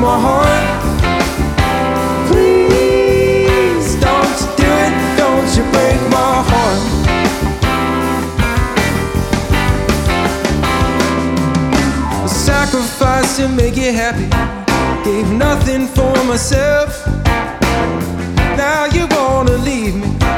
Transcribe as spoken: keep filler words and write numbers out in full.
my heart. Please don't you do it, don't you break my heart. Sacrifice to make you happy, gave nothing for myself. Now you wanna leave me,